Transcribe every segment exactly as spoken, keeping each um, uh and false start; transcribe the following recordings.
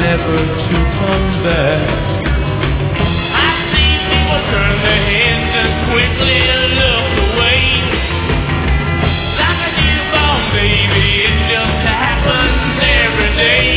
never to come back. I see people turn their heads and quickly look away. Like a newborn baby, it just happens every day.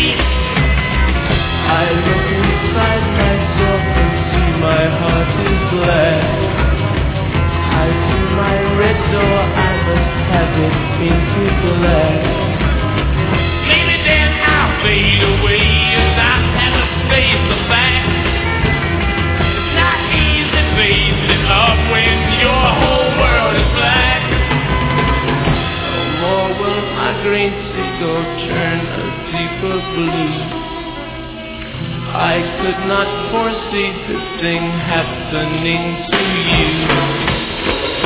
I look inside myself and see my heart is black. I see my red door, I must have it into black. Maybe then I'll fade away as I have to face the fact. It's not easy facing up when your whole world is black. No more will my green seagull turn a deeper blue. I could not foresee this thing happening to you.